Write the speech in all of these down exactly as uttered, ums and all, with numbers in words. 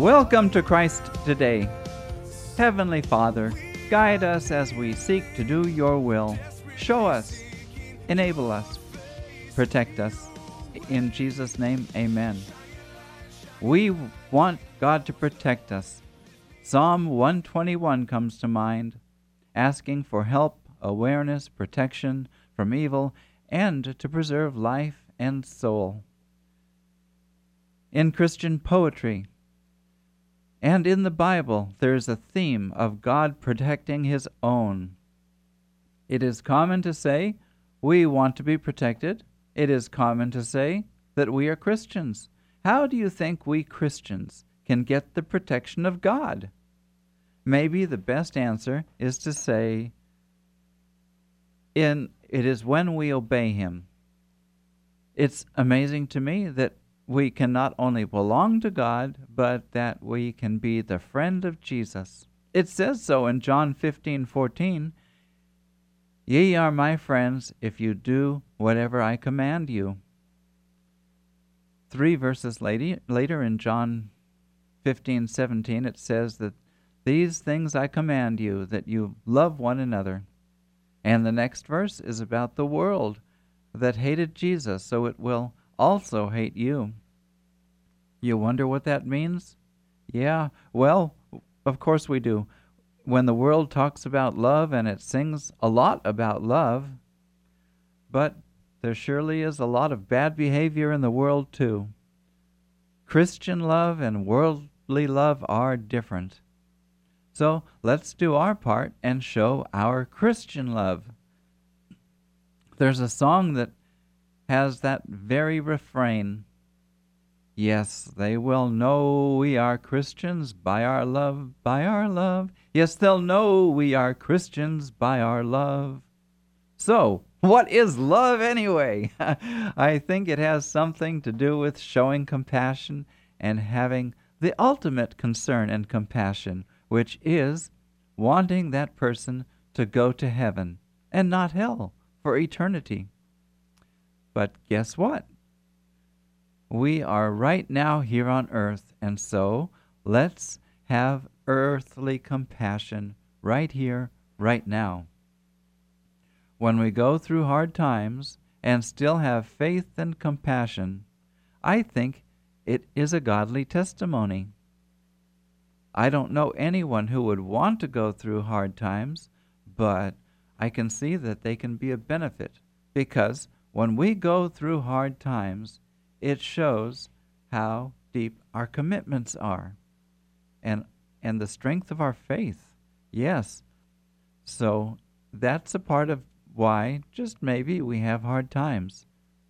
Welcome to Christ Today. Heavenly Father, guide us as we seek to do your will. Show us, enable us, protect us. In Jesus' name, amen. We want God to protect us. Psalm one twenty-one comes to mind, asking for help, awareness, protection from evil, and to preserve life and soul. In Christian poetry and in the Bible, there is a theme of God protecting His own. It is common to say we want to be protected. It is common to say that we are Christians. How do you think we Christians can get the protection of God? Maybe the best answer is to say, in it is when we obey Him. It's amazing to me that we can not only belong to God, but that we can be the friend of Jesus. It says so in John fifteen fourteen. Ye are my friends if you do whatever I command you. Three verses later, later in John fifteen seventeen, it says that these things I command you, that you love one another. And the next verse is about the world that hated Jesus, so it will also hate you. You wonder what that means? Yeah, well, of course we do. When the world talks about love, and it sings a lot about love, but there surely is a lot of bad behavior in the world too. Christian love and worldly love are different. So let's do our part and show our Christian love. There's a song that has that very refrain. Yes, they will know we are Christians by our love, by our love. Yes, they'll know we are Christians by our love. So, what is love anyway? I think it has something to do with showing compassion and having the ultimate concern and compassion, which is wanting that person to go to heaven and not hell for eternity. But guess what? We are right now here on earth, and so let's have earthly compassion right here, right now. When we go through hard times and still have faith and compassion, I think it is a godly testimony. I don't know anyone who would want to go through hard times, but I can see that they can be a benefit, because when we go through hard times, it shows how deep our commitments are and and the strength of our faith. Yes. So that's a part of why just maybe we have hard times.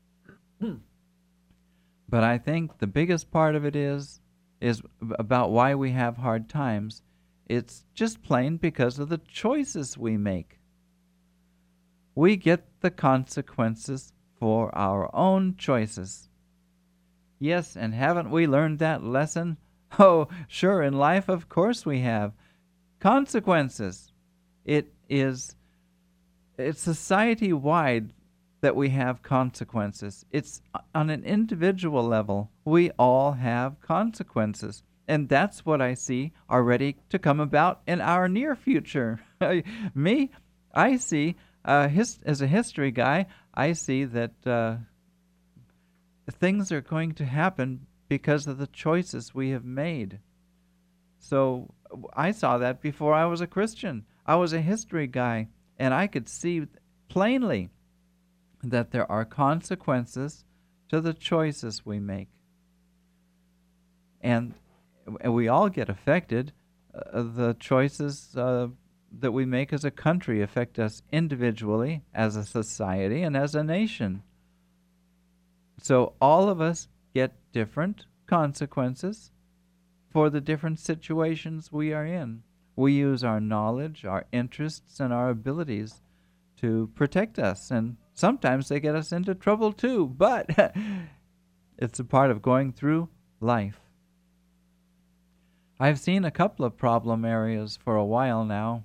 But I think the biggest part of it is is about why we have hard times. It's just plain because of the choices we make. We get the consequences for our own choices. Yes, and haven't we learned that lesson? Oh, sure, in life, of course we have. Consequences. It is, it's society-wide that we have consequences. It's on an individual level. We all have consequences. And that's what I see already to come about in our near future. Me, I see, uh, his, as a history guy, I see that uh, things are going to happen because of the choices we have made. So I saw that before I was a Christian. I was a history guy, and I could see plainly that there are consequences to the choices we make. And we all get affected. Uh, the choices uh, that we make as a country affect us individually, as a society, and as a nation. So all of us get different consequences for the different situations we are in. We use our knowledge, our interests, and our abilities to protect us, and sometimes they get us into trouble too, but it's a part of going through life. I've seen a couple of problem areas for a while now.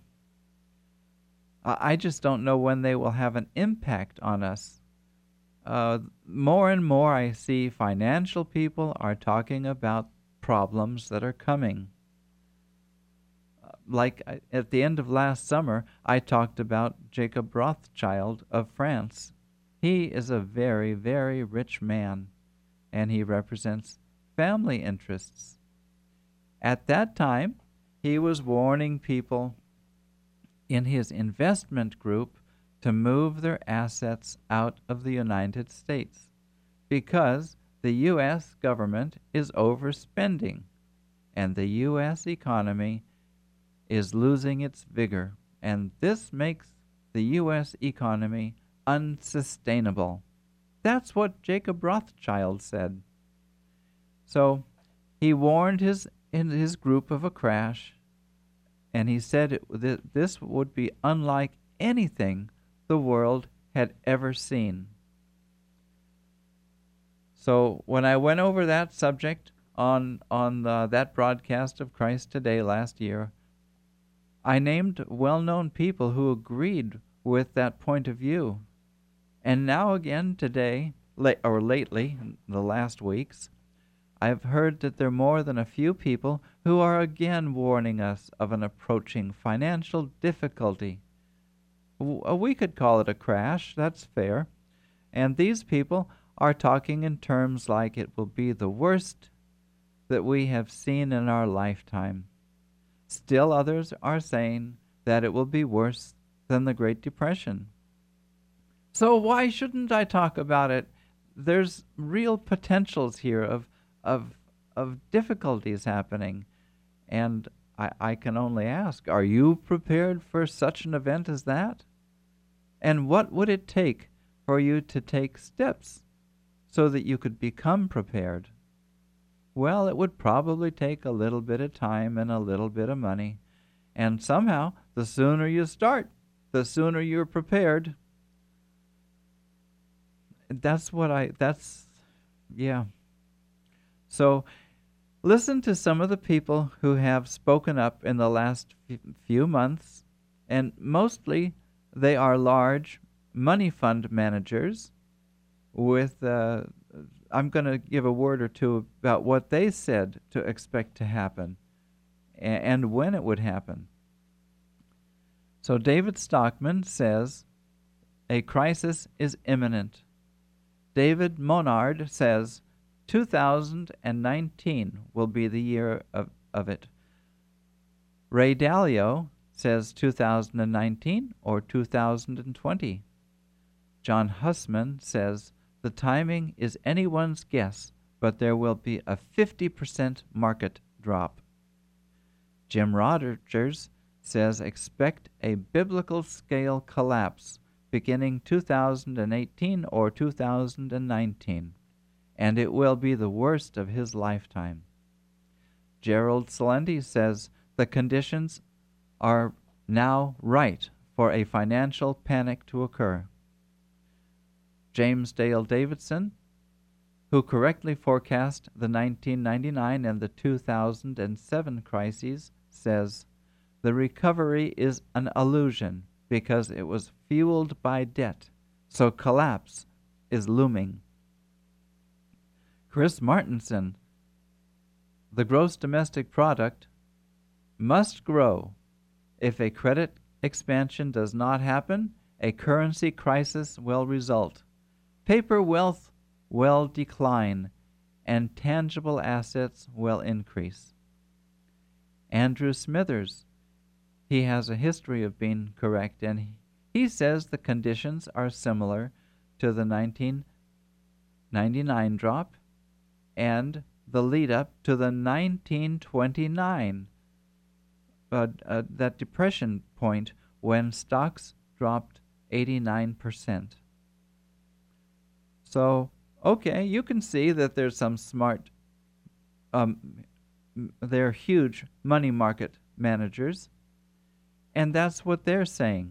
I just don't know when they will have an impact on us. Uh, more and more I see financial people are talking about problems that are coming. Uh, Like I- at the end of last summer, I talked about Jacob Rothschild of France. He is a very, very rich man, and he represents family interests. At that time, he was warning people in his investment group to move their assets out of the United States because the U S government is overspending and the U S economy is losing its vigor, and this makes the U S economy unsustainable. That's what Jacob Rothschild said. So he warned his in his group of a crash, and he said it, th- this would be unlike anything the world had ever seen. So when I went over that subject on on uh, that broadcast of Christ Today last year, I named well-known people who agreed with that point of view. And now again today, la- or lately, in the last weeks, I've heard that there are more than a few people who are again warning us of an approaching financial difficulty. W- uh, We could call it a crash, that's fair. And these people are talking in terms like it will be the worst that we have seen in our lifetime. Still others are saying that it will be worse than the Great Depression. So why shouldn't I talk about it? There's real potentials here of of of difficulties happening, and I, I can only ask, are you prepared for such an event as that? And what would it take for you to take steps so that you could become prepared? Well, it would probably take a little bit of time and a little bit of money. And somehow, the sooner you start, the sooner you're prepared. That's what I, that's, yeah. So listen to some of the people who have spoken up in the last f- few months, and mostly they are large money fund managers with, uh, I'm going to give a word or two about what they said to expect to happen a- and when it would happen. So David Stockman says a crisis is imminent. David Monard says two thousand nineteen will be the year of, of it. Ray Dalio says two thousand nineteen or two thousand twenty. John Hussman says the timing is anyone's guess, but there will be a fifty percent market drop. Jim Rogers says expect a biblical scale collapse beginning two thousand eighteen or two thousand nineteen, and it will be the worst of his lifetime. Gerald Celente says the conditions are now right for a financial panic to occur. James Dale Davidson, who correctly forecast the nineteen ninety-nine and the two thousand seven crises, says the recovery is an illusion because it was fueled by debt, so collapse is looming. Chris Martenson, the gross domestic product must grow. If a credit expansion does not happen, a currency crisis will result. Paper wealth will decline, and tangible assets will increase. Andrew Smithers, he has a history of being correct, and he says the conditions are similar to the nineteen ninety-nine drop and the lead up to the nineteen twenty-nine, uh, uh, that depression point when stocks dropped eighty-nine percent. So, okay, you can see that there's some smart, um, they're huge money market managers, and that's what they're saying.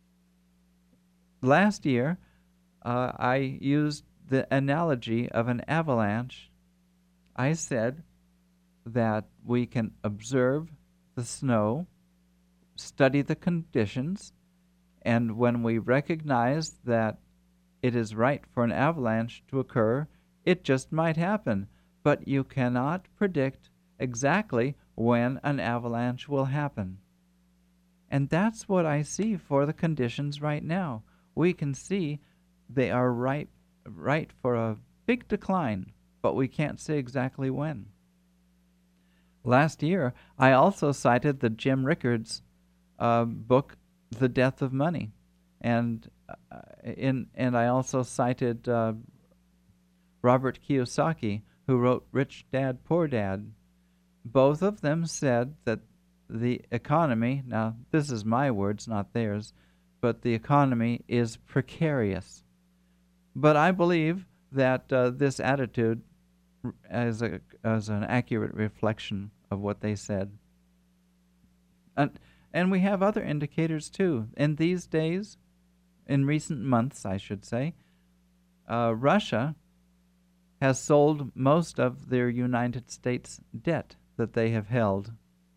Last year, uh, I used the analogy of an avalanche. I said that we can observe the snow, study the conditions, and when we recognize that it is right for an avalanche to occur, it just might happen. But you cannot predict exactly when an avalanche will happen. And that's what I see for the conditions right now. We can see they are ripe, right for a big decline, but we can't say exactly when. Last year, I also cited the Jim Rickards uh, book, The Death of Money, and uh, in and I also cited uh, Robert Kiyosaki, who wrote Rich Dad Poor Dad. Both of them said that the economy, now this is my words, not theirs, but the economy is precarious. But I believe that uh, this attitude is, a, is an accurate reflection of what they said. And, and we have other indicators too. In these days, in recent months, I should say, uh, Russia has sold most of their United States debt that they have held.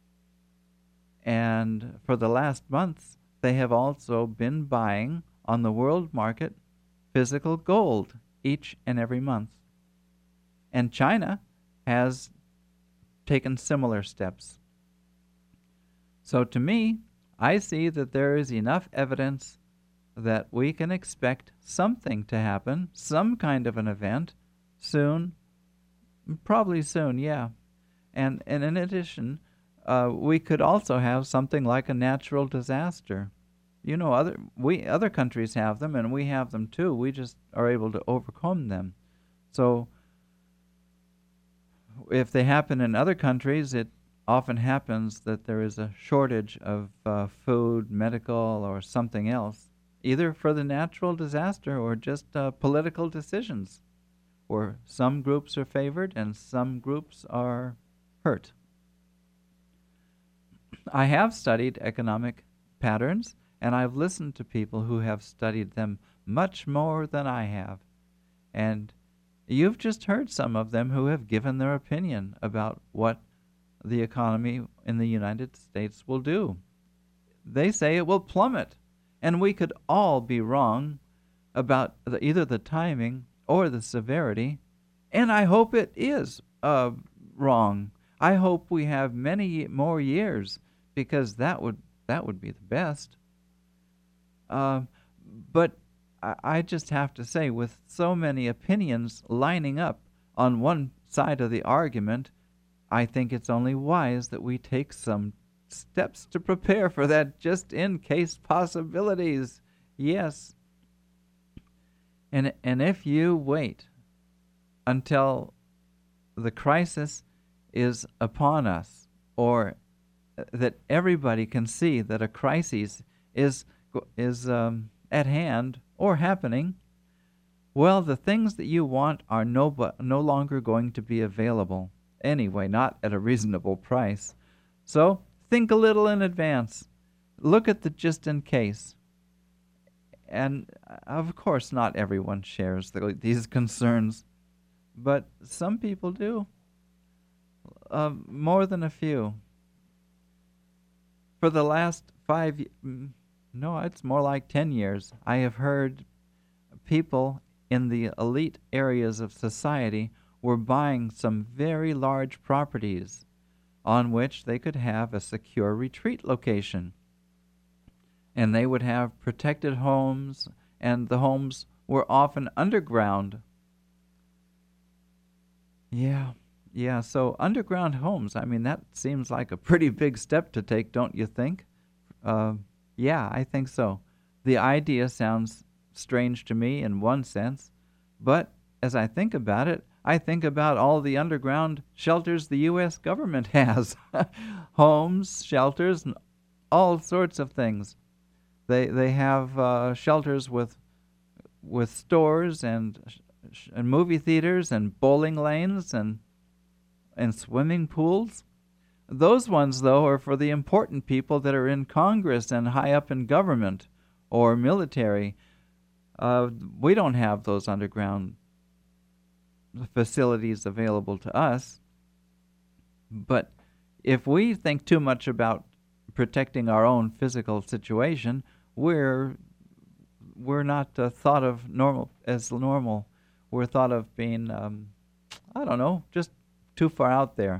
And for the last months, they have also been buying on the world market physical gold each and every month. And China has taken similar steps. So to me, I see that there is enough evidence that we can expect something to happen, some kind of an event, soon, probably soon, yeah. And, and in addition, uh, we could also have something like a natural disaster. You know, other we other countries have them, and we have them too. We just are able to overcome them. So, if they happen in other countries, it often happens that there is a shortage of uh, food, medical, or something else, either for the natural disaster or just uh, political decisions, where some groups are favored and some groups are hurt. I have studied economic patterns, and I've listened to people who have studied them much more than I have. And you've just heard some of them who have given their opinion about what the economy in the United States will do. They say it will plummet, and we could all be wrong about the, either the timing or the severity, and I hope it is uh, wrong. I hope we have many more years, because that would that would be the best. Uh, but I, I just have to say, with so many opinions lining up on one side of the argument, I think it's only wise that we take some steps to prepare for that just-in-case possibilities. Yes. And and if you wait until the crisis is upon us, or that everybody can see that a crisis is is um, at hand or happening, well, the things that you want are no no longer going to be available anyway, not at a reasonable price. So think a little in advance. Look at the just in case. And of course, not everyone shares the, these concerns, but some people do. Uh, more than a few. For the last five, no, it's more like ten years, I have heard people in the elite areas of society were buying some very large properties on which they could have a secure retreat location. And they would have protected homes, and the homes were often underground. Yeah, yeah, so underground homes, I mean, that seems like a pretty big step to take, don't you think? Uh, yeah, I think so. The idea sounds strange to me in one sense, but as I think about it, I think about all the underground shelters the U S government has. Homes, shelters, and all sorts of things. They they have uh, shelters with with stores and, sh- and movie theaters and bowling lanes and and swimming pools. Those ones, though, are for the important people that are in Congress and high up in government or military. Uh, we don't have those underground facilities available to us. But if we think too much about protecting our own physical situation, we're we're not uh, thought of normal as normal. We're thought of being, um, I don't know, just too far out there.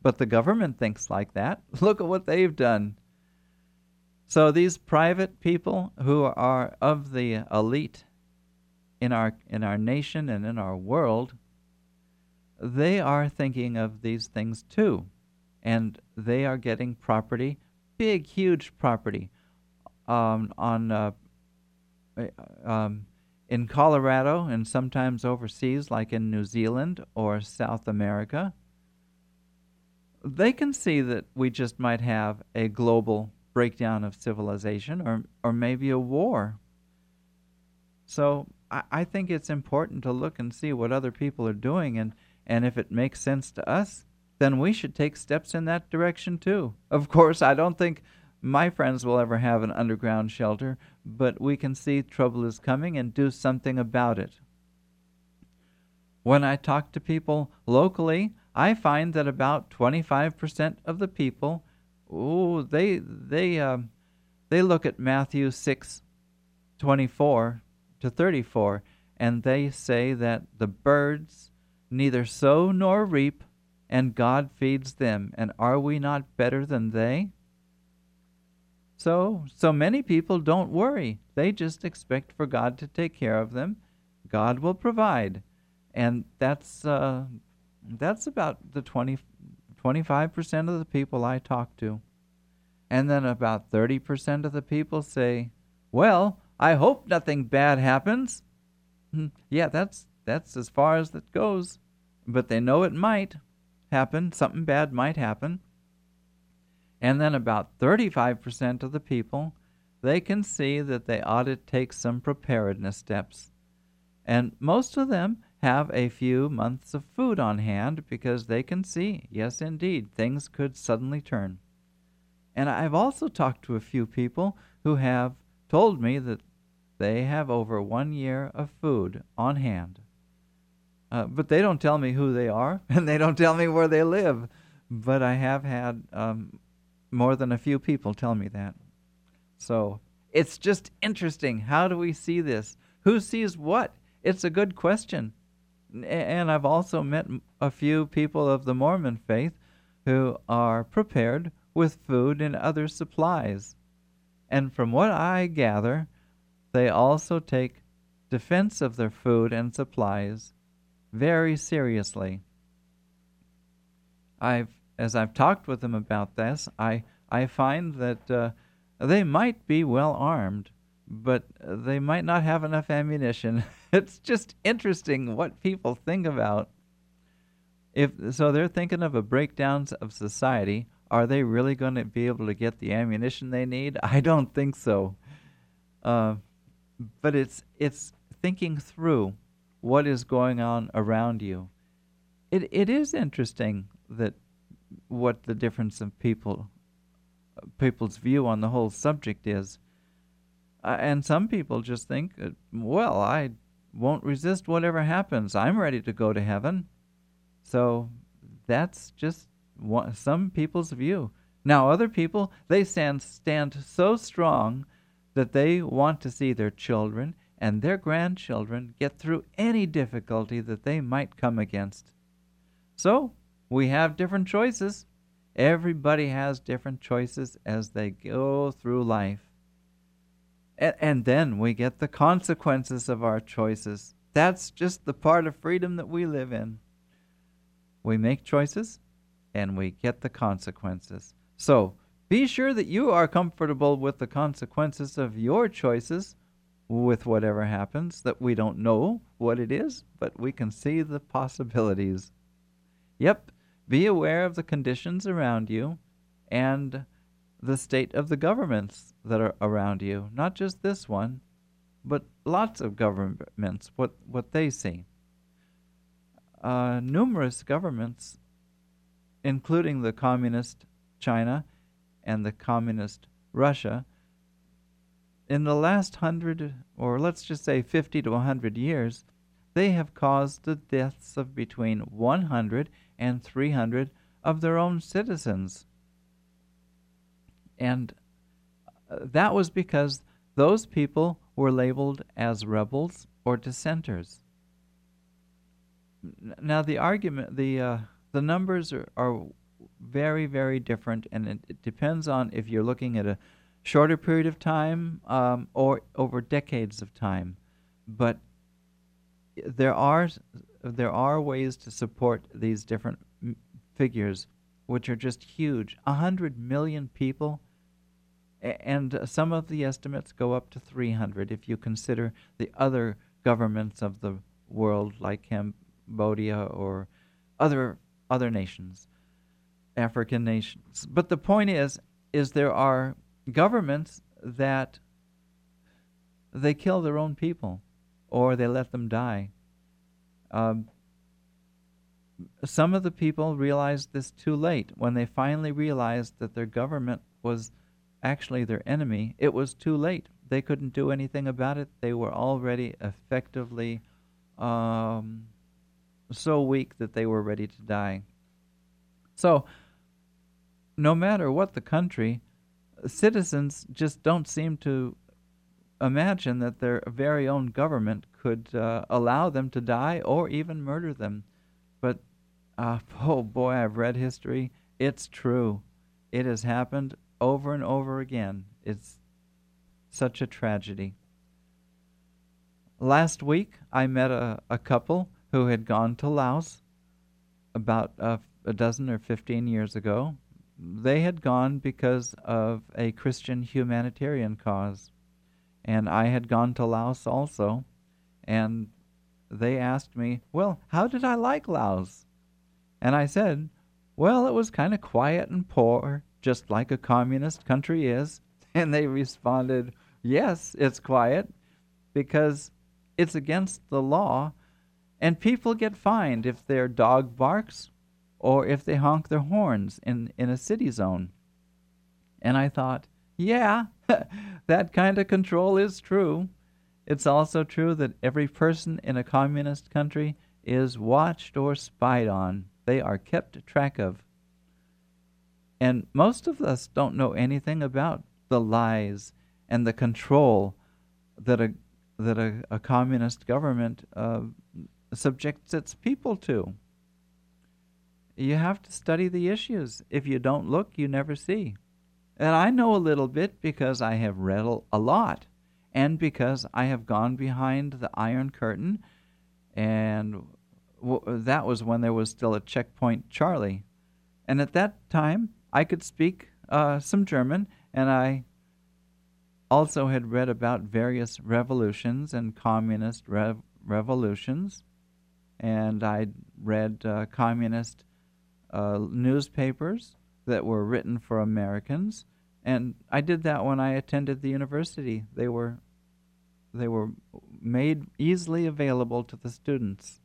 but the government thinks like that. Look at what they've done. So these private people who are of the elite in our in our nation and in our world, they are thinking of these things too, and they are getting property, big, huge property, um, on uh, um, in Colorado and sometimes overseas, like in New Zealand or South America. They can see that we just might have a global breakdown of civilization, or or maybe a war. So I, I think it's important to look and see what other people are doing, and, and if it makes sense to us, then we should take steps in that direction too. Of course, I don't think my friends will ever have an underground shelter, but we can see trouble is coming and do something about it. When I talk to people locally, I find that about twenty-five percent of the people, ooh, they they um, they look at Matthew six twenty-four to thirty-four, and they say that the birds neither sow nor reap, and God feeds them. And are we not better than they? So, so many people don't worry. They just expect for God to take care of them. God will provide. And that's uh, that's about the twenty, twenty-five percent of the people I talk to. And then about thirty percent of the people say, well, I hope nothing bad happens. Yeah, that's that's as far as it goes. But they know it might happen. Something bad might happen. And then about thirty-five percent of the people, they can see that they ought to take some preparedness steps. And most of them have a few months of food on hand because they can see, yes, indeed, things could suddenly turn. And I've also talked to a few people who have told me that they have over one year of food on hand. Uh, but they don't tell me who they are, and they don't tell me where they live. But I have had um, more than a few people tell me that. So it's just interesting. How do we see this? Who sees what? It's a good question. And I've also met a few people of the Mormon faith who are prepared with food and other supplies. And from what I gather, they also take defense of their food and supplies very seriously. I've, as I've talked with them about this, I, I find that uh, they might be well armed, but they might not have enough ammunition. It's just interesting what people think about. If so, they're thinking of a breakdown of society. Are they really going to be able to get the ammunition they need? I don't think so. Uh, but it's it's thinking through what is going on around you. It it is interesting that what the difference of people people's view on the whole subject is. Uh, and some people just think, uh, well, I won't resist whatever happens. I'm ready to go to heaven. So that's just one, some people's view. Now other people, they stand, stand so strong that they want to see their children and their grandchildren get through any difficulty that they might come against. So we have different choices. Everybody has different choices as they go through life. A- and then we get the consequences of our choices. That's just the part of freedom that we live in. We make choices, and we get the consequences. So be sure that you are comfortable with the consequences of your choices, with whatever happens, that we don't know what it is, but we can see the possibilities. Yep, be aware of the conditions around you and the state of the governments that are around you. Not just this one, but lots of governments, what, what they see. Uh, numerous governments, including the communist China and the communist Russia, in the last hundred, or let's just say fifty to a hundred years, they have caused the deaths of between one hundred and three hundred of their own citizens. And that was because those people were labeled as rebels or dissenters. Now the argument, the uh, the numbers are, are very, very different, and it, it depends on if you're looking at a shorter period of time um, or over decades of time. But there are there are ways to support these different m- figures, which are just huge. A hundred million people, a- and uh, some of the estimates go up to three hundred if you consider the other governments of the world, like Cambodia or other other nations, African nations. But the point is, is there are governments that they kill their own people, or they let them die. Um, some of the people realized this too late. When they finally realized that their government was actually their enemy, it was too late. They couldn't do anything about it. They were already effectively um, so weak that they were ready to die. So, no matter what the country, citizens just don't seem to imagine that their very own government could uh, allow them to die or even murder them. But, uh, oh boy, I've read history. It's true. It has happened over and over again. It's such a tragedy. Last week, I met a, a couple who had gone to Laos about uh, a dozen or fifteen years ago. They had gone because of a Christian humanitarian cause. And I had gone to Laos also, and they asked me, well, how did I like Laos? And I said, well, it was kind of quiet and poor, just like a communist country is. And they responded, yes, it's quiet because it's against the law, and people get fined if their dog barks or if they honk their horns in, in a city zone. And I thought, yeah, that kind of control is true. It's also true that every person in a communist country is watched or spied on. They are kept track of. And most of us don't know anything about the lies and the control that a that a, a communist government uh, subjects its people to. You have to study the issues. If you don't look, you never see. And I know a little bit because I have read a lot, and because I have gone behind the Iron Curtain, and w- that was when there was still a Checkpoint Charlie. And at that time, I could speak uh, some German, and I also had read about various revolutions and communist rev- revolutions, and I'd read uh, communist uh, newspapers that were written for Americans, and I did that when I attended the university. They were they were made easily available to the students.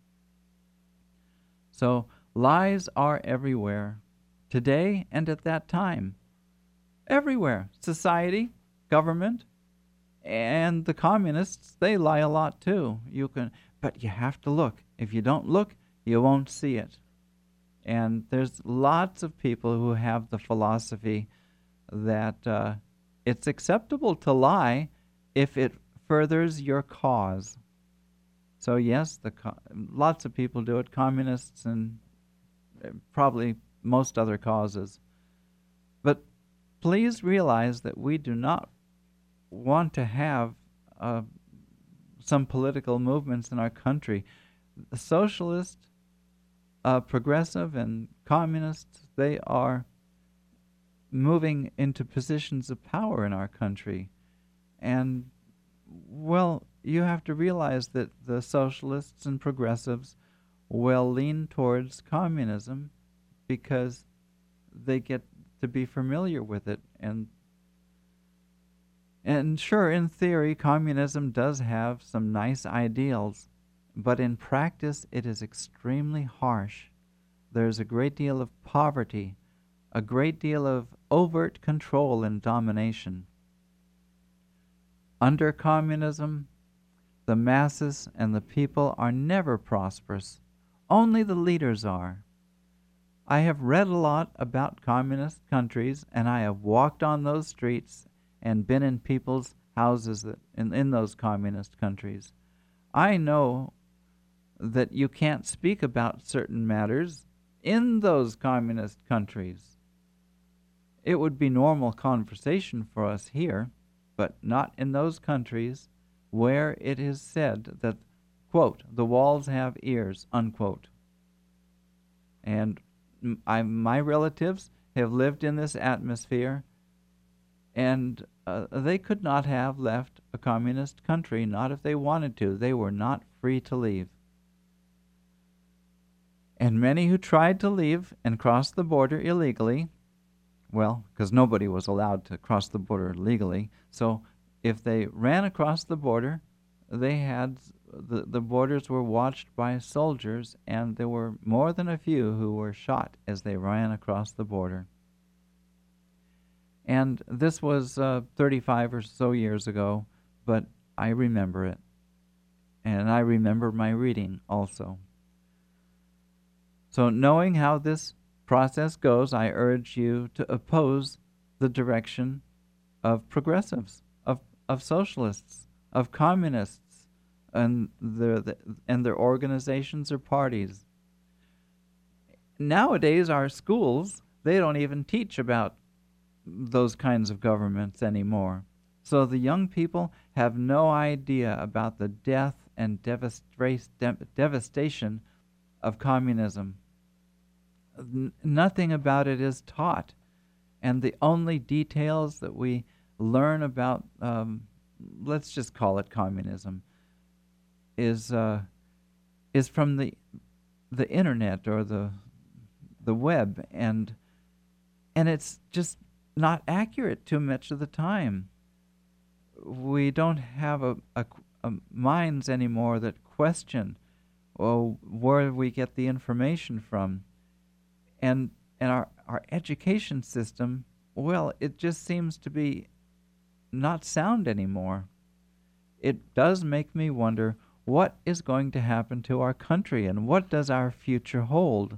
So lies are everywhere, today and at that time. Everywhere. Society, government, and the communists, they lie a lot too. You can, but you have to look. If you don't look, you won't see it. And there's lots of people who have the philosophy that uh, it's acceptable to lie if it furthers your cause. So yes, the co- lots of people do it, communists and uh, probably most other causes. But please realize that we do not want to have uh, some political movements in our country. The socialist, uh, progressive, and communists, they are moving into positions of power in our country. And, well, you have to realize that the socialists and progressives will lean towards communism because they get to be familiar with it. And and sure, in theory, communism does have some nice ideals, but in practice it is extremely harsh. There's a great deal of poverty, a great deal of overt control and domination. Under communism, the masses and the people are never prosperous. Only the leaders are. I have read a lot about communist countries, and I have walked on those streets and been in people's houses that, in, in those communist countries. I know that you can't speak about certain matters in those communist countries. It would be normal conversation for us here, but not in those countries where it is said that, quote, the walls have ears, unquote. And I, my relatives have lived in this atmosphere, and uh, they could not have left a communist country, not if they wanted to. They were not free to leave. And many who tried to leave and cross the border illegally, well, because nobody was allowed to cross the border legally, so if they ran across the border, they had, the, the borders were watched by soldiers, and there were more than a few who were shot as they ran across the border. And this was uh, thirty-five or so years ago, but I remember it. And I remember my reading also. So knowing how this process goes, I urge you to oppose the direction of progressives, of, of socialists, of communists, and their, the, and their organizations or parties. Nowadays, our schools, they don't even teach about those kinds of governments anymore. So the young people have no idea about the death and devastation devastation of communism. N- nothing about it is taught. And the only details that we learn about, um, let's just call it communism, is uh, is from the the internet or the the web, and and it's just not accurate too much of the time. We don't have a, a, a minds anymore that question or where we get the information from. And and our, our education system, well, it just seems to be not sound anymore. It does make me wonder what is going to happen to our country and what does our future hold.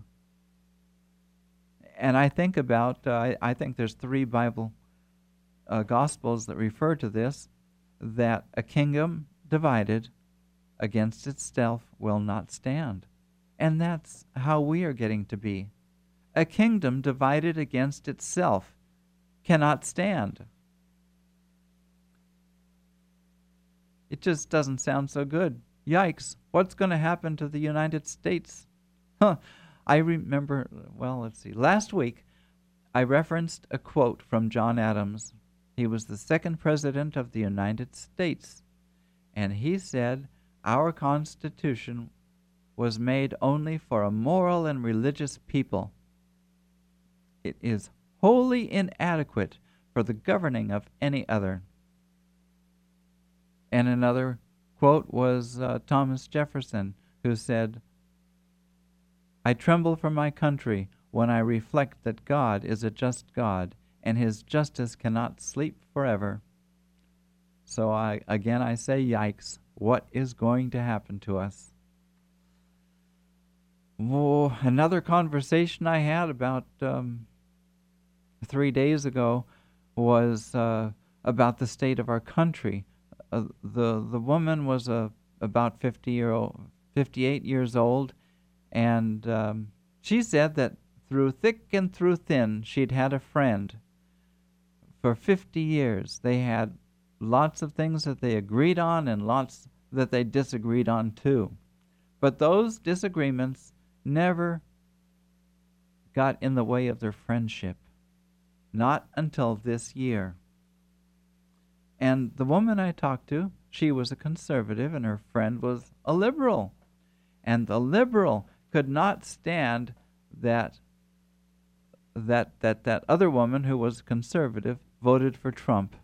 And I think about, uh, I, I think there's three Bible uh, Gospels that refer to this, that a kingdom divided against itself will not stand. And that's how we are getting to be. A kingdom divided against itself cannot stand. It just doesn't sound so good. Yikes, what's going to happen to the United States? Huh. I remember, well, let's see, last week I referenced a quote from John Adams. He was the second president of the United States, and he said, our Constitution was made only for a moral and religious people. It is wholly inadequate for the governing of any other. And another quote was uh, Thomas Jefferson, who said, I tremble for my country when I reflect that God is a just God, and his justice cannot sleep forever. So I again I say, yikes, what is going to happen to us? Oh, another conversation I had about um, three days ago was uh, about the state of our country. Uh, the the woman was uh, about fifty year old, fifty-eight years old, and um, she said that through thick and through thin, she'd had a friend for fifty years. They had lots of things that they agreed on and lots that they disagreed on too. But those disagreements never got in the way of their friendship. Not until this year. And the woman I talked to, she was a conservative and her friend was a liberal. And the liberal could not stand that that that that other woman who was conservative voted for Trump.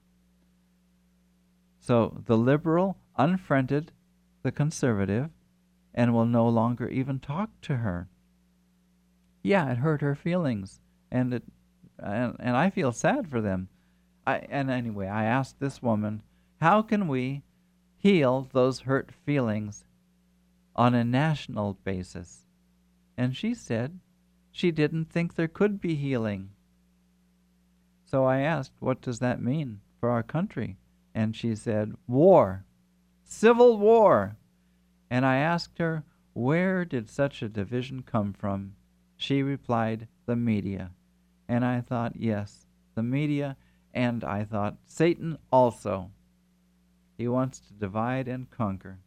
So the liberal unfriended the conservative and will no longer even talk to her. Yeah, it hurt her feelings, and it and, and I feel sad for them. I and anyway, I asked this woman, how can we heal those hurt feelings on a national basis? And she said she didn't think there could be healing. So I asked, what does that mean for our country? And she said, war, civil war. And I asked her, where did such a division come from? She replied, the media. And I thought, yes, the media, and I thought, Satan also. He wants to divide and conquer.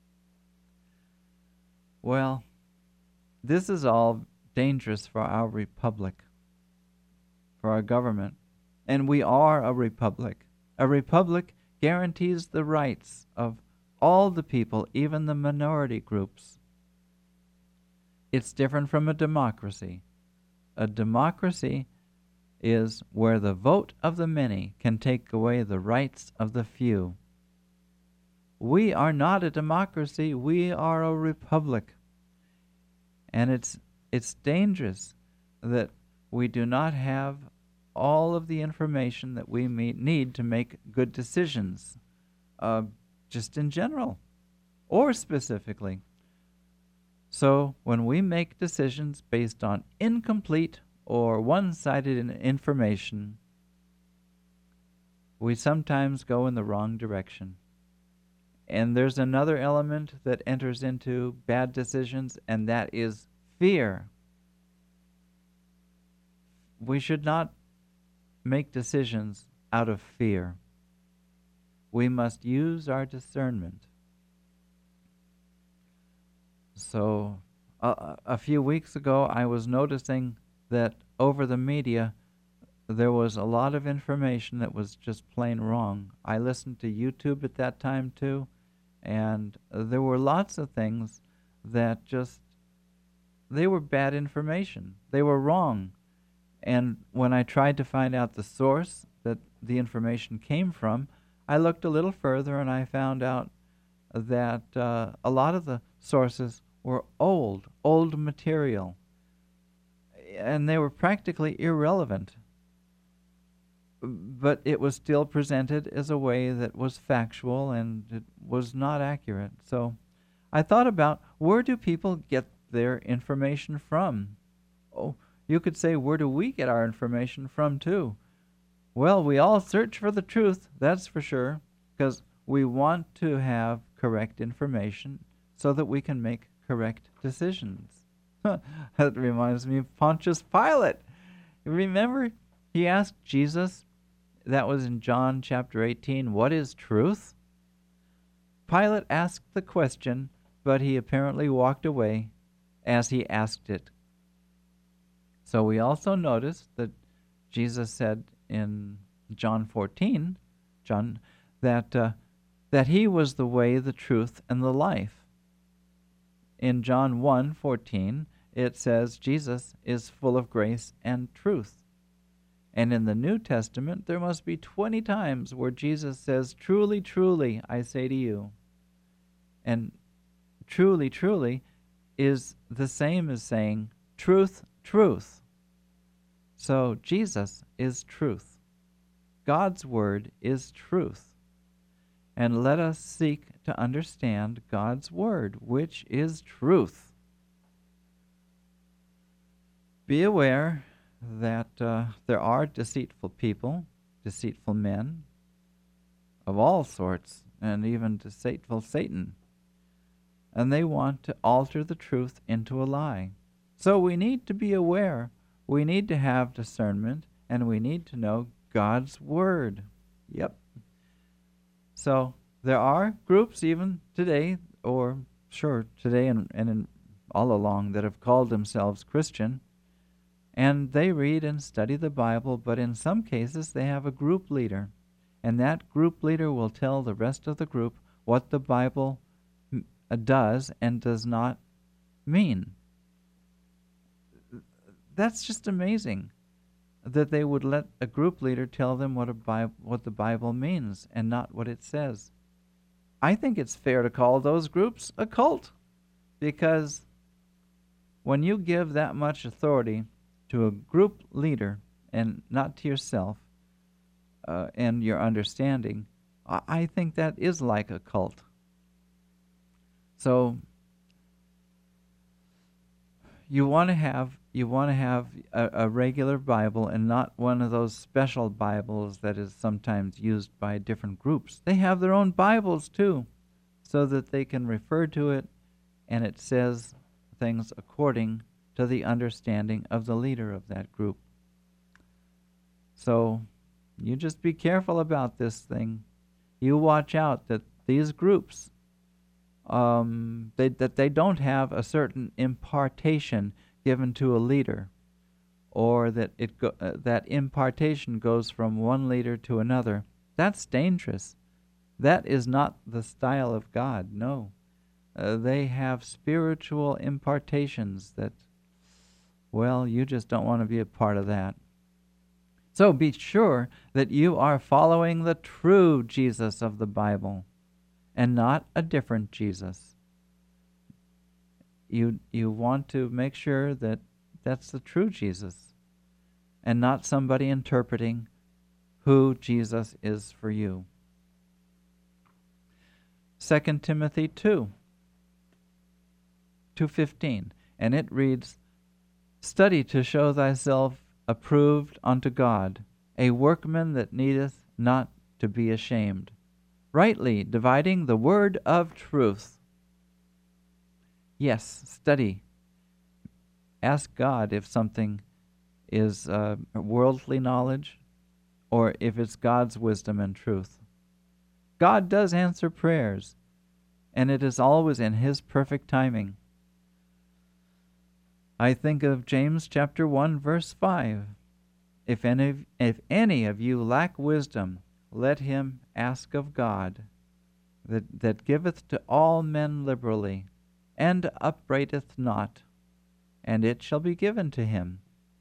Well, this is all dangerous for our republic, for our government. And we are a republic. A republic guarantees the rights of all the people, even the minority groups. It's different from a democracy. A democracy is where the vote of the many can take away the rights of the few. We are not a democracy, we are a republic. And it's it's dangerous that we do not have all of the information that we may need to make good decisions, uh, just in general or specifically. So when we make decisions based on incomplete or one-sided information, we sometimes go in the wrong direction. And there's another element that enters into bad decisions, and that is fear. We should not make decisions out of fear. We must use our discernment. So uh, a few weeks ago, I was noticing that over the media, there was a lot of information that was just plain wrong. I listened to YouTube at that time too, and uh, there were lots of things that just, they were bad information. They were wrong. And when I tried to find out the source that the information came from, I looked a little further and I found out that uh, a lot of the sources were old, old material. And they were practically irrelevant. But it was still presented as a way that was factual and it was not accurate. So I thought about, where do people get their information from? Oh, you could say, where do we get our information from too? Well, we all search for the truth, that's for sure, because we want to have correct information so that we can make correct decisions. That reminds me of Pontius Pilate. Remember, he asked Jesus, that was in John chapter eighteen, what is truth? Pilate asked the question, but he apparently walked away as he asked it. So we also notice that Jesus said in John fourteen, John, that uh, that he was the way, the truth, and the life. In John one fourteen, it says Jesus is full of grace and truth. And in the New Testament, there must be twenty times where Jesus says, truly, truly, I say to you. And truly, truly is the same as saying truth, truth. So Jesus is truth. God's word is truth. And let us seek to understand God's word, which is truth. Be aware that uh, there are deceitful people, deceitful men of all sorts, and even deceitful Satan. And they want to alter the truth into a lie. So we need to be aware. We need to have discernment, and we need to know God's word. Yep. So there are groups even today, or sure, today and, and in, all along, that have called themselves Christian, and they read and study the Bible, but in some cases they have a group leader, and that group leader will tell the rest of the group what the Bible m- does and does not mean. That's just amazing that they would let a group leader tell them what a Bi- what the Bible means and not what it says. I think it's fair to call those groups a cult, because when you give that much authority to a group leader and not to yourself uh, and your understanding, I-, I think that is like a cult. So you want to have you want to have a, a regular Bible and not one of those special Bibles that is sometimes used by different groups. They have their own Bibles too, so that they can refer to it and it says things according to the understanding of the leader of that group. So you just be careful about this thing. You watch out that these groups, um, they, that they don't have a certain impartation given to a leader, or that it go, uh, that impartation goes from one leader to another. That's dangerous. That is not the style of God. No. Uh, they have spiritual impartations that, well, you just don't want to be a part of that. So be sure that you are following the true Jesus of the Bible and not a different Jesus. You, you want to make sure that that's the true Jesus and not somebody interpreting who Jesus is for you. Second Timothy two, two fifteen, and it reads, "Study to show thyself approved unto God, a workman that needeth not to be ashamed, rightly dividing the word of truth." Yes, study. Ask God if something is uh, worldly knowledge or if it's God's wisdom and truth. God does answer prayers, and it is always in His perfect timing. I think of James chapter one, verse five. If any, if any of you lack wisdom, let him ask of God, that, that giveth to all men liberally, and upbraideth not, and it shall be given to him.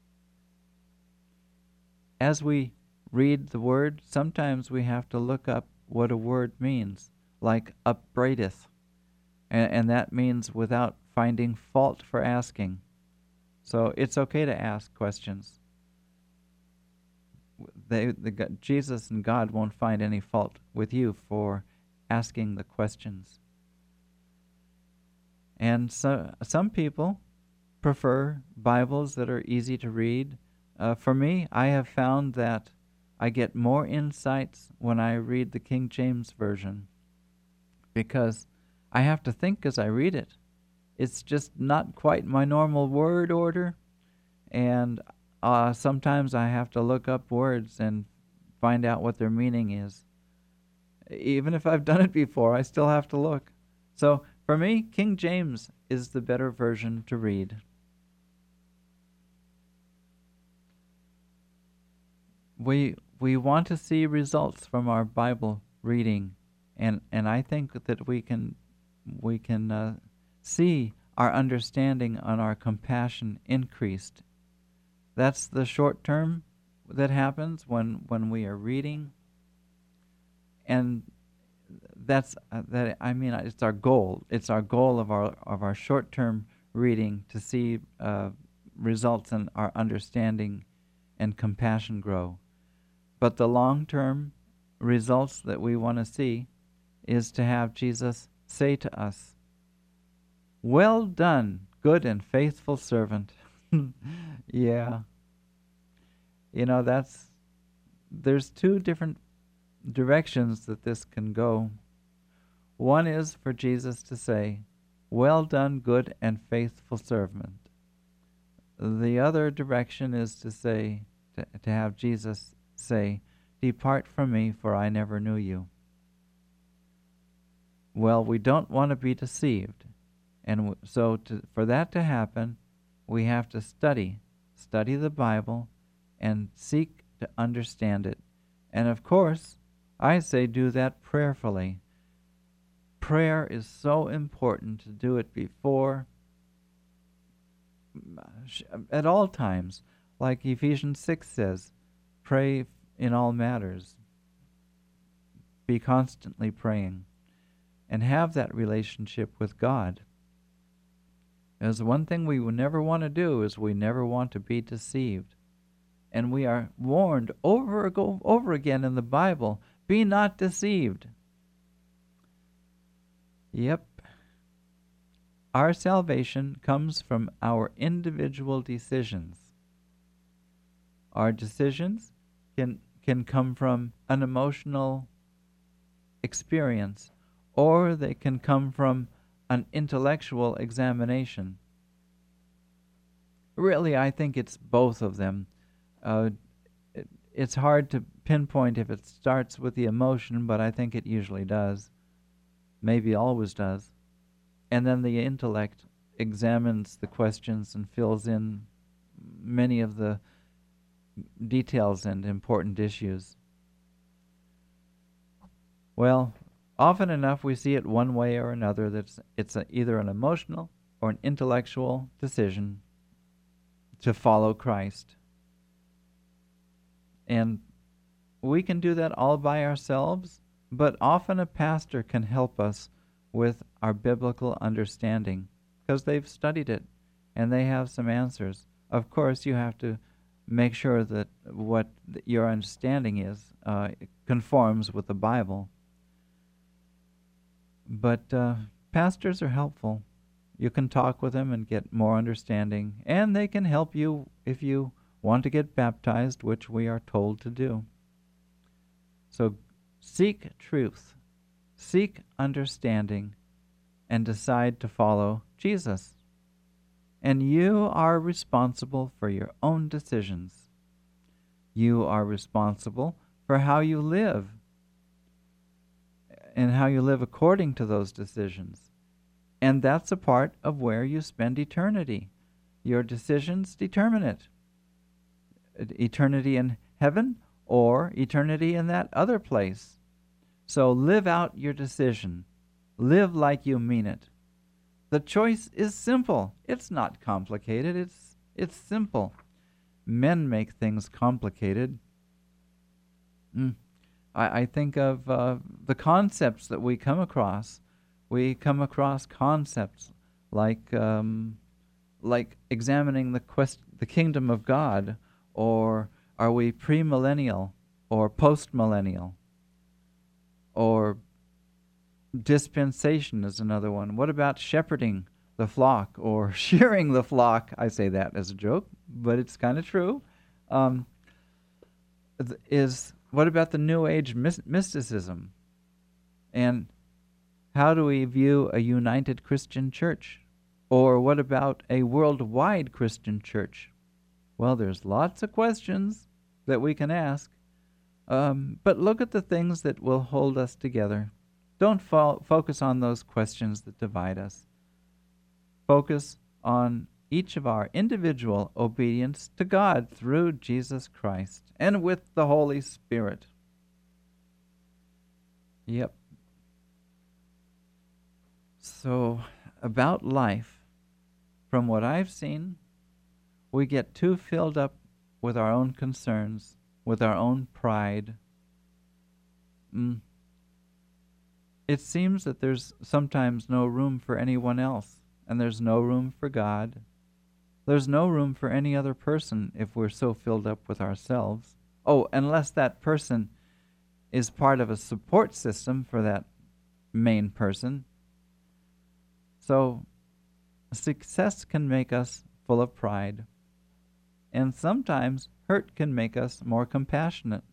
As we read the word, sometimes we have to look up what a word means, like upbraideth, and, and that means without finding fault for asking. So it's okay to ask questions. They, the, Jesus and God won't find any fault with you for asking the questions. And so, some people prefer Bibles that are easy to read. Uh, for me, I have found that I get more insights when I read the King James Version, because I have to think as I read it. It's just not quite my normal word order, and uh, sometimes I have to look up words and find out what their meaning is. Even if I've done it before, I still have to look. So for me, King James is the better version to read. We we want to see results from our Bible reading, and and I think that we can we can uh, see our understanding and our compassion increased. That's the short term that happens when when we are reading, and that's uh, that. I mean, it's our goal. It's our goal of our of our short term reading to see uh, results in our understanding and compassion grow. But the long term results that we want to see is to have Jesus say to us, "Well done, good and faithful servant." Yeah. You know, that's, there's two different directions that this can go. One is for Jesus to say, "Well done, good and faithful servant." The other direction is to say, to, to have Jesus say, "Depart from me, for I never knew you." Well, we don't want to be deceived. And w- so to, for that to happen, we have to study, study the Bible, and seek to understand it. And of course, I say do that prayerfully. Prayer is so important to do it before, at all times. Like Ephesians six says, pray in all matters. Be constantly praying. And have that relationship with God. Because one thing we would never want to do is we never want to be deceived. And we are warned over and over again in the Bible, be not deceived. Yep. Our salvation comes from our individual decisions. Our decisions can can come from an emotional experience, or they can come from an intellectual examination. Really, I think it's both of them. Uh, it, it's hard to pinpoint if it starts with the emotion, but I think it usually does. Maybe always does. And then the intellect examines the questions and fills in many of the details and important issues. Well, often enough we see it one way or another that it's a, either an emotional or an intellectual decision to follow Christ. And we can do that all by ourselves, but often a pastor can help us with our biblical understanding because they've studied it and they have some answers. Of course, you have to make sure that what your understanding is uh, conforms with the Bible. But uh, pastors are helpful. You can talk with them and get more understanding, and they can help you if you want to get baptized, which we are told to do. So seek truth, seek understanding, and decide to follow Jesus. And you are responsible for your own decisions. You are responsible for how you live and how you live according to those decisions. And that's a part of where you spend eternity. Your decisions determine it. Eternity in heaven or eternity in that other place. So live out your decision. Live like you mean it. The choice is simple. It's not complicated. It's it's simple. Men make things complicated. Mm. I, I think of uh, the concepts that we come across. We come across concepts like um, like examining the quest, the kingdom of God, or are we premillennial or postmillennial, or dispensation is another one. What about shepherding the flock or shearing the flock? I say that as a joke, but it's kind of true. Um, th- is what about the New Age mis- mysticism? And how do we view a united Christian church? Or what about a worldwide Christian church? Well, there's lots of questions that we can ask. Um, but look at the things that will hold us together. Don't fo- focus on those questions that divide us. Focus on each of our individual obedience to God through Jesus Christ and with the Holy Spirit. Yep. So, about life, from what I've seen, we get too filled up with our own concerns, with our own pride. Mm. It seems that there's sometimes no room for anyone else, and there's no room for God. There's no room for any other person if we're so filled up with ourselves. Oh, unless that person is part of a support system for that main person. So, success can make us full of pride, and sometimes hurt can make us more compassionate.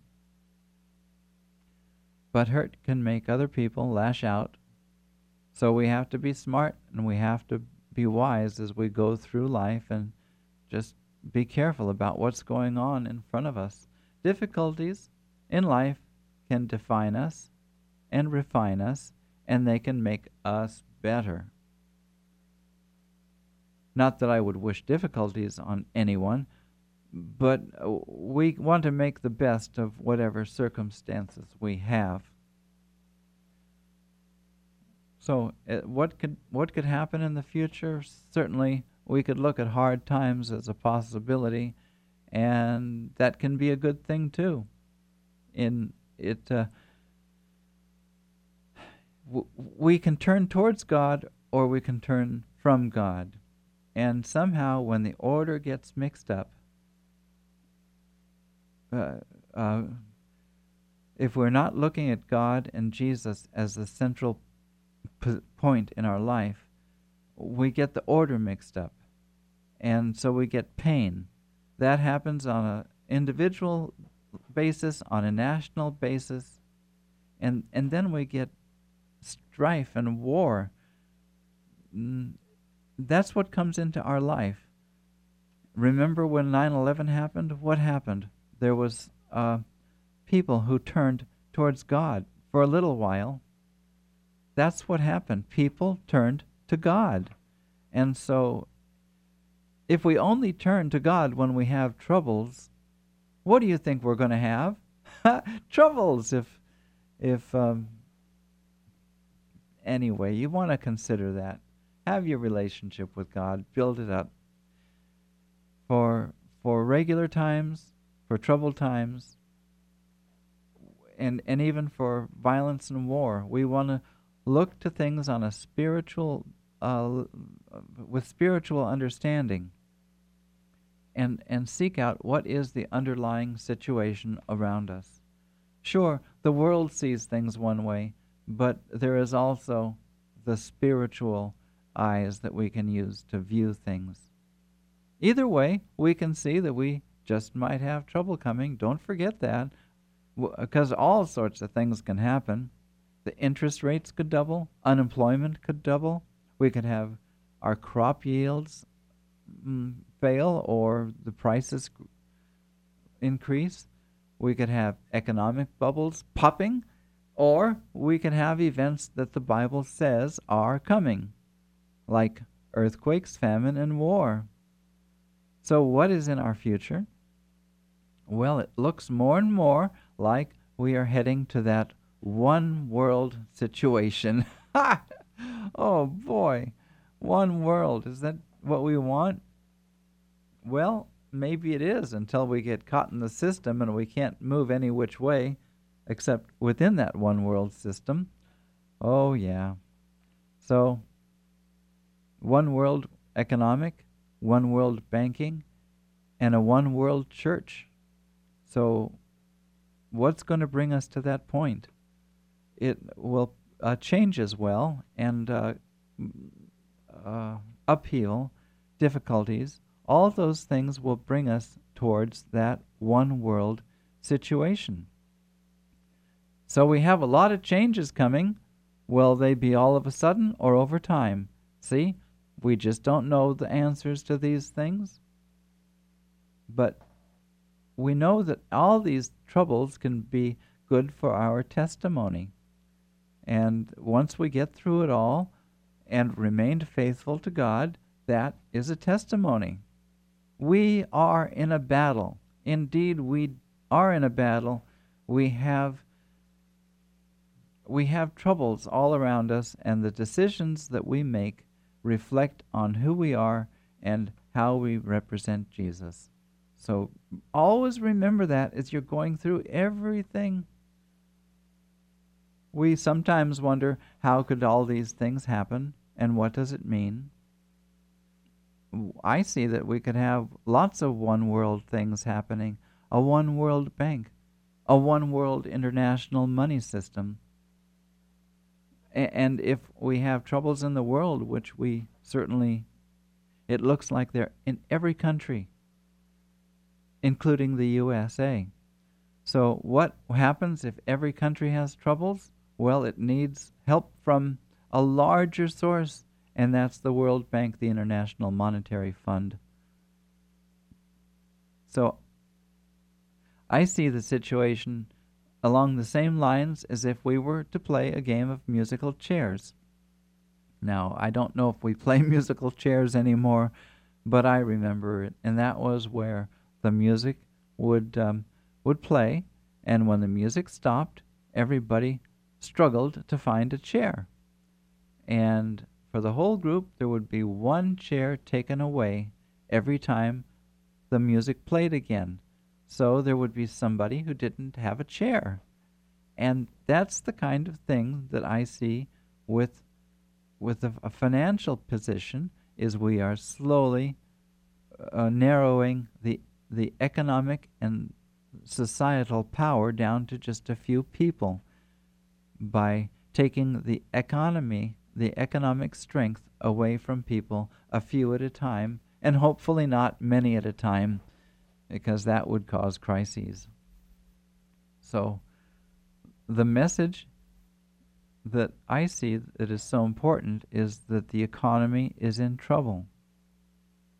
But hurt can make other people lash out. So we have to be smart and we have to be wise as we go through life and just be careful about what's going on in front of us. Difficulties in life can define us and refine us, and they can make us better. Not that I would wish difficulties on anyone, but we want to make the best of whatever circumstances we have. So uh, what could what could happen in the future? Certainly we could look at hard times as a possibility, and that can be a good thing too. In it uh, w- we can turn towards God or we can turn from God. And somehow when the order gets mixed up, Uh, uh, if we're not looking at God and Jesus as the central p- point in our life, we get the order mixed up. And so we get pain. That happens on an individual basis, on a national basis, and, and then we get strife and war. Mm, that's what comes into our life. remember when nine eleven happened? What happened? There was uh, people who turned towards God for a little while. That's what happened. People turned to God. And so if we only turn to God when we have troubles, what do you think we're going to have? Troubles. If, if um, anyway, you want to consider that. Have your relationship with God. Build it up. For, for regular times, for troubled times, and, and even for violence and war, we want to look to things on a spiritual, uh, with spiritual understanding, and and seek out what is the underlying situation around us. Sure, the world sees things one way, but there is also the spiritual eyes that we can use to view things. Either way, we can see that we just might have trouble coming. Don't forget that, because all sorts of things can happen. The interest rates could double, unemployment could double, we could have our crop yields mm, fail or the prices increase, we could have economic bubbles popping, or we could have events that the Bible says are coming, like earthquakes, famine, and war. So what is in our future? Well, it looks more and more like we are heading to that one world situation. Oh boy, one world. Is that what we want? Well, maybe it is until we get caught in the system and we can't move any which way except within that one world system. Oh yeah. So, one world economic, one world banking, and a one world church. So, what's going to bring us to that point? It will uh, change as well, and uh, uh, upheaval, difficulties, all those things will bring us towards that one world situation. So we have a lot of changes coming. Will they be all of a sudden or over time? See, we just don't know the answers to these things. But we know that all these troubles can be good for our testimony. And once we get through it all and remained faithful to God, that is a testimony. We are in a battle. Indeed, we are in a battle. We have we have troubles all around us, and the decisions that we make reflect on who we are and how we represent Jesus. So always remember that as you're going through everything. We sometimes wonder, how could all these things happen, and what does it mean? I see that we could have lots of one-world things happening, a one-world bank, a one-world international money system. A- and if we have troubles in the world, which we certainly, it looks like they're in every country, including the U S A. So what happens if every country has troubles? Well, it needs help from a larger source, and that's the World Bank, the International Monetary Fund. So I see the situation along the same lines as if we were to play a game of musical chairs. Now, I don't know if we play musical chairs anymore, but I remember it, and that was where the music would um, would play, and when the music stopped, everybody struggled to find a chair. And for the whole group, there would be one chair taken away every time the music played again. So there would be somebody who didn't have a chair. And that's the kind of thing that I see with with a, a financial position, is we are slowly uh, narrowing the the economic and societal power down to just a few people by taking the economy, the economic strength away from people a few at a time, and hopefully not many at a time, because that would cause crises. So the message that I see that is so important is that the economy is in trouble.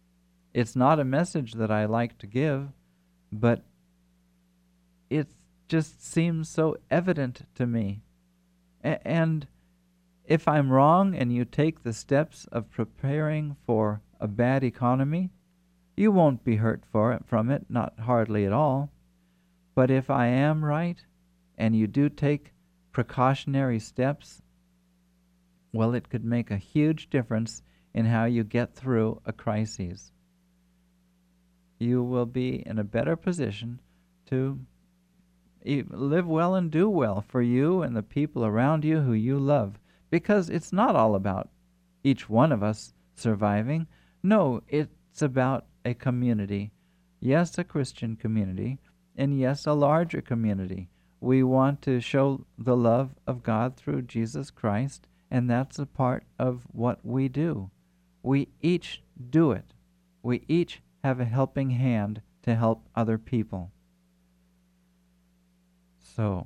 It's not a message that I like to give, but it just seems so evident to me. A- and if I'm wrong and you take the steps of preparing for a bad economy, you won't be hurt for it, from it, not hardly at all. But if I am right and you do take precautionary steps, well, it could make a huge difference in how you get through a crisis. You will be in a better position to e- live well and do well for you and the people around you who you love, because it's not all about each one of us surviving. No, it's about a community. Yes, a Christian community, and yes, a larger community. We want to show the love of God through Jesus Christ, and that's a part of what we do. We each do it. We each have a helping hand to help other people. So,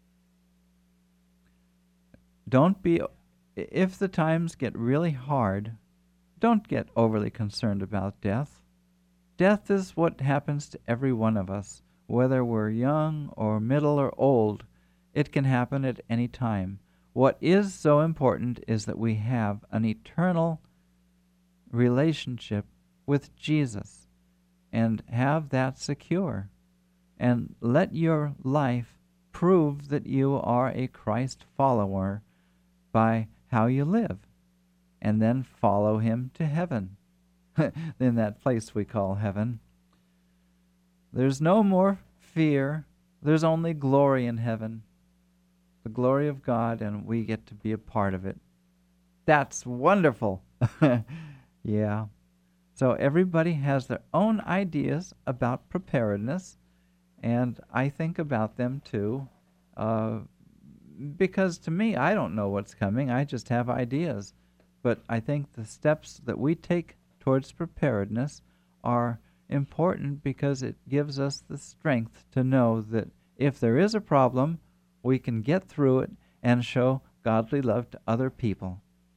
don't be, if the times get really hard, don't get overly concerned about death. Death is what happens to every one of us, whether we're young or middle or old. It can happen at any time. What is so important is that we have an eternal relationship with Jesus and have that secure. And let your life prove that you are a Christ follower by how you live, and then follow him to heaven, in that place we call heaven. There's no more fear. There's only glory in heaven, the glory of God, and we get to be a part of it. That's wonderful. Yeah. So everybody has their own ideas about preparedness, and I think about them too, uh, because to me, I don't know what's coming. I just have ideas. But I think the steps that we take towards preparedness are important because it gives us the strength to know that if there is a problem, we can get through it and show godly love to other people.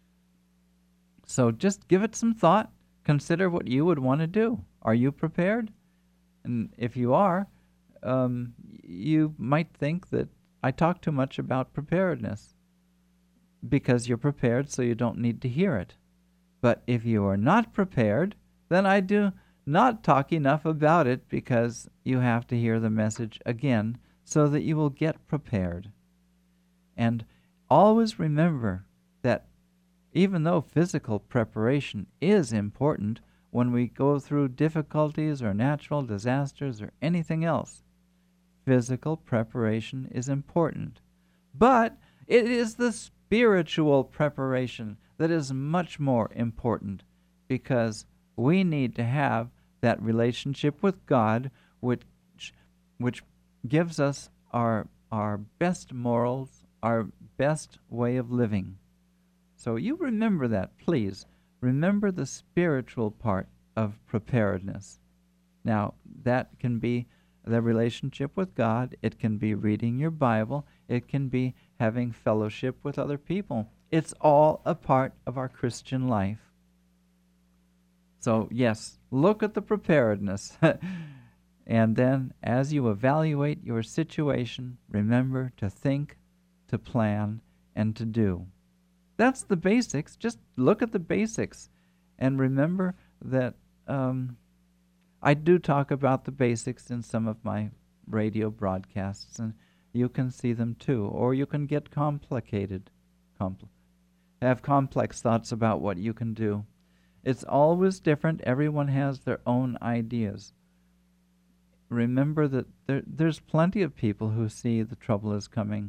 So just give it some thought. Consider what you would want to do. Are you prepared? And if you are, um, you might think that I talk too much about preparedness because you're prepared, so you don't need to hear it. But if you are not prepared, then I do not talk enough about it because you have to hear the message again so that you will get prepared. And always remember that even though physical preparation is important when we go through difficulties or natural disasters or anything else, physical preparation is important. But it is the spiritual preparation that is much more important, because we need to have that relationship with God which which gives us our our best morals, our best way of living. So you remember that, please. Remember the spiritual part of preparedness. Now, that can be the relationship with God. It can be reading your Bible. It can be having fellowship with other people. It's all a part of our Christian life. So, yes, look at the preparedness. And then, as you evaluate your situation, remember to think, to plan, and to do. That's the basics. Just look at the basics. And remember that um, I do talk about the basics in some of my radio broadcasts, and you can see them too. Or you can get complicated, compl- have complex thoughts about what you can do. It's always different. Everyone has their own ideas. Remember that there, there's plenty of people who see the trouble is coming.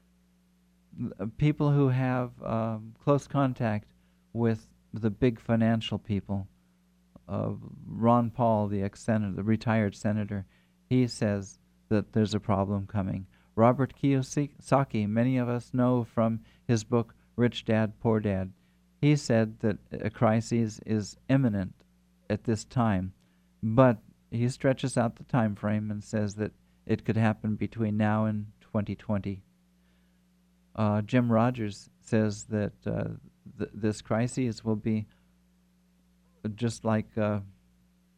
People who have um, close contact with the big financial people. Uh, Ron Paul, the ex-senator, the retired senator, he says that there's a problem coming. Robert Kiyosaki, many of us know from his book Rich Dad, Poor Dad, he said that a crisis is imminent at this time, but he stretches out the time frame and says that it could happen between now and twenty twenty. Uh, Jim Rogers says that uh, th- this crisis will be just like uh,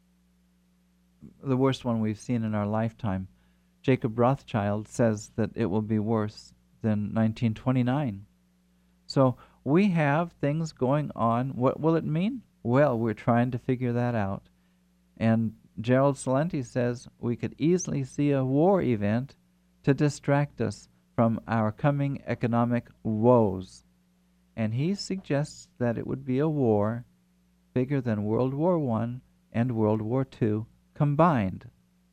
the worst one we've seen in our lifetime. Jacob Rothschild says that it will be worse than nineteen twenty-nine. So we have things going on. What will it mean? Well, we're trying to figure that out. And Gerald Celente says we could easily see a war event to distract us from our coming economic woes. And he suggests that it would be a war bigger than World War One and World War Two combined.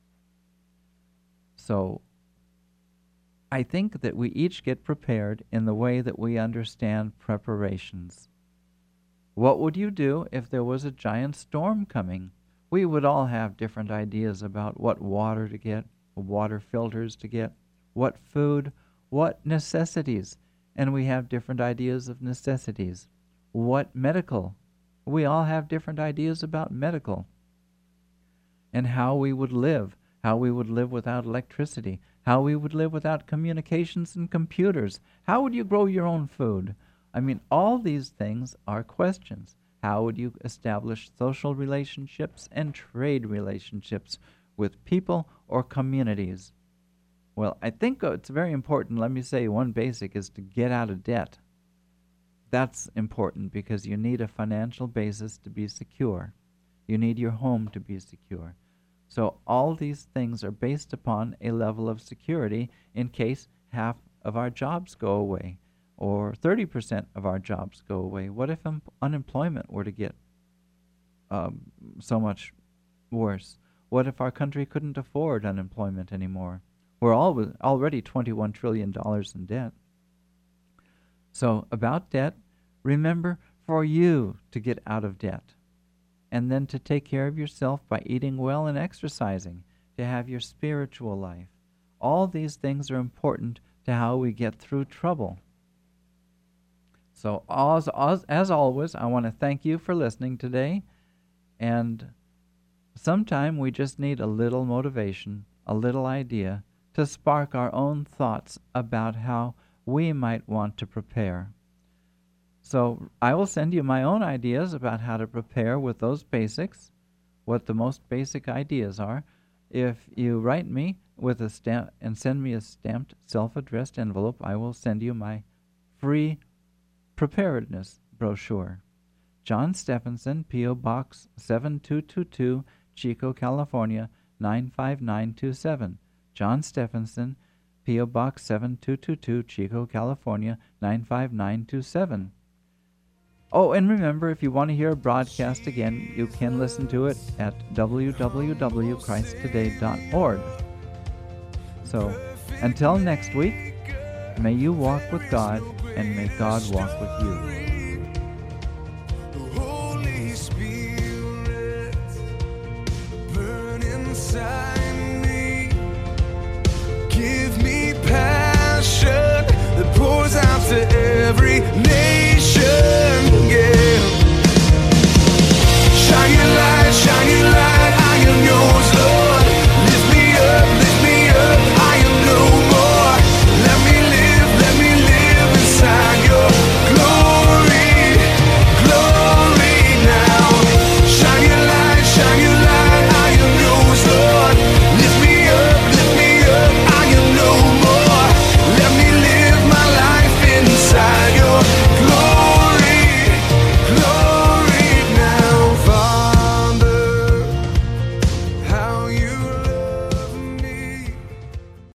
So I think that we each get prepared in the way that we understand preparations. What would you do if there was a giant storm coming? We would all have different ideas about what water to get, water filters to get, what food, what necessities. And we have different ideas of necessities. What medical? We all have different ideas about medical. And how we would live, how we would live without electricity, how we would live without communications and computers. How would you grow your own food? I mean, all these things are questions. How would you establish social relationships and trade relationships with people or communities? Well, I think it's very important. Let me say one basic is to get out of debt. That's important because you need a financial basis to be secure. You need your home to be secure. So all these things are based upon a level of security in case half of our jobs go away or thirty percent of our jobs go away. What if um, unemployment were to get um, so much worse? What if our country couldn't afford unemployment anymore? We're all already twenty-one trillion dollars in debt. So about debt, remember for you to get out of debt and then to take care of yourself by eating well and exercising, to have your spiritual life. All these things are important to how we get through trouble. So as, as, as always, I want to thank you for listening today. And sometime we just need a little motivation, a little idea to spark our own thoughts about how we might want to prepare. So I will send you my own ideas about how to prepare with those basics, what the most basic ideas are. If you write me with a stamp and send me a stamped self-addressed envelope, I will send you my free preparedness brochure. John Stephenson, P O. Box seven two two two, Chico, California, nine five nine two seven. John Stephenson, P O. Box seven two two two, Chico, California, nine five nine two seven. Oh, and remember, if you want to hear a broadcast again, you can listen to it at w w w dot christ today dot org. So, until next week, may you walk with God, and may God walk with you. The Holy Spirit burn inside.